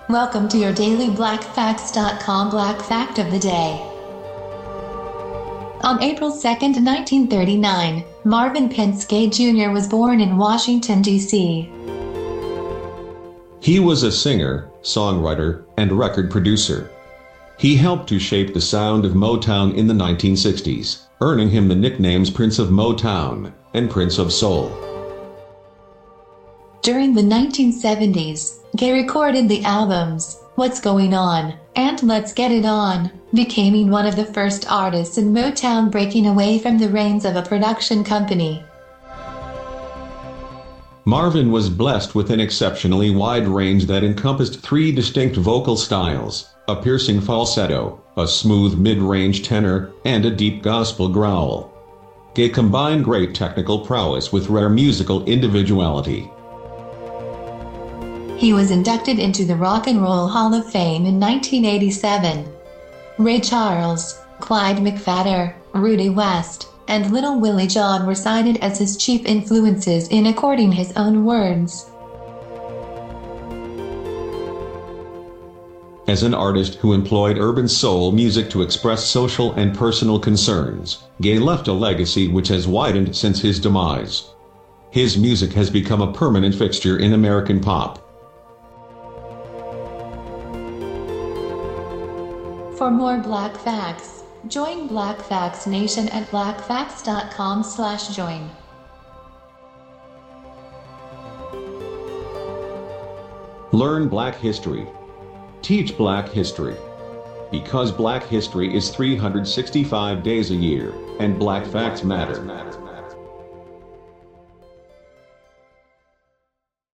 Welcome to your daily BlackFacts.com Black Fact of the Day. On April 2, 1939, Marvin Penske Jr. was born in Washington, D.C. He was a singer, songwriter, and record producer. He helped to shape the sound of Motown in the 1960s, earning him the nicknames Prince of Motown and Prince of Soul. During the 1970s, Gaye recorded the albums What's Going On and Let's Get It On, becoming one of the first artists in Motown breaking away from the reins of a production company. Marvin was blessed with an exceptionally wide range that encompassed three distinct vocal styles: a piercing falsetto, a smooth mid-range tenor, and a deep gospel growl. Gaye combined great technical prowess with rare musical individuality. He was inducted into the Rock and Roll Hall of Fame in 1987. Ray Charles, Clyde McPhatter, Rudy West, and Little Willie John were cited as his chief influences in according his own words. As an artist who employed urban soul music to express social and personal concerns, Gaye left a legacy which has widened since his demise. His music has become a permanent fixture in American pop. For more Black Facts, join Black Facts Nation at blackfacts.com/join. Learn Black history. Teach Black history. Because Black history is 365 days a year, and Black facts matter.